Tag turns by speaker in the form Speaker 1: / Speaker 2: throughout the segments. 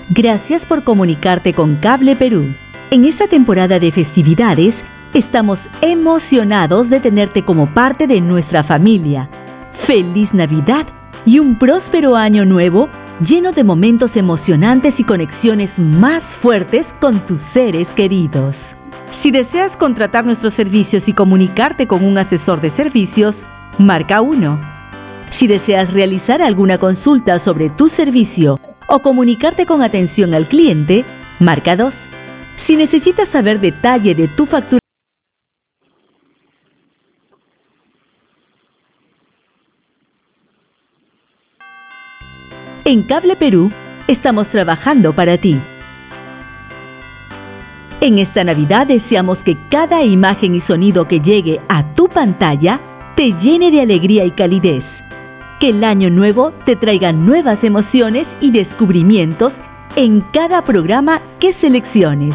Speaker 1: Gracias por comunicarte con Cable Perú. En esta temporada de festividades, estamos emocionados de tenerte como parte de nuestra familia. ¡Feliz Navidad y un próspero año nuevo lleno de momentos emocionantes y conexiones más fuertes con tus seres queridos! Si deseas contratar nuestros servicios y comunicarte con un asesor de servicios, marca 1. Si deseas realizar alguna consulta sobre tu servicio o comunicarte con atención al cliente, marca 2. Si necesitas saber detalle de tu factura, en Cable Perú estamos trabajando para ti. En esta Navidad deseamos que cada imagen y sonido que llegue a tu pantalla te llene de alegría y calidez. Que el año nuevo te traiga nuevas emociones y descubrimientos en cada programa que selecciones.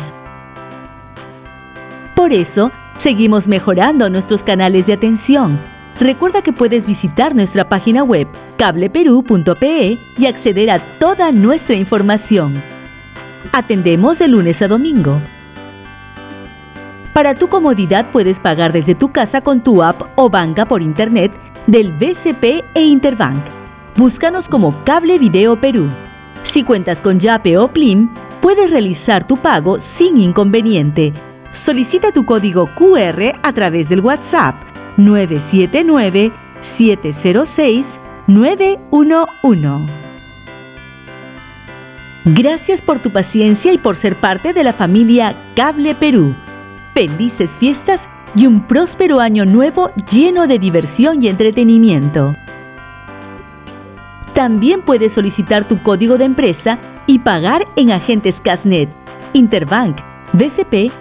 Speaker 1: Por eso, seguimos mejorando nuestros canales de atención. Recuerda que puedes visitar nuestra página web cableperú.pe y acceder a toda nuestra información. Atendemos de lunes a domingo. Para tu comodidad puedes pagar desde tu casa con tu app o banca por internet del BCP e Interbank. Búscanos como Cable Video Perú. Si cuentas con Yape o Plim, puedes realizar tu pago sin inconveniente. Solicita tu código QR a través del WhatsApp 979-706-911. Gracias por tu paciencia y por ser parte de la familia Cable Perú. Felices fiestas y un próspero año nuevo lleno de diversión y entretenimiento. También puedes solicitar tu código de empresa y pagar en agentes Casnet, Interbank, BCP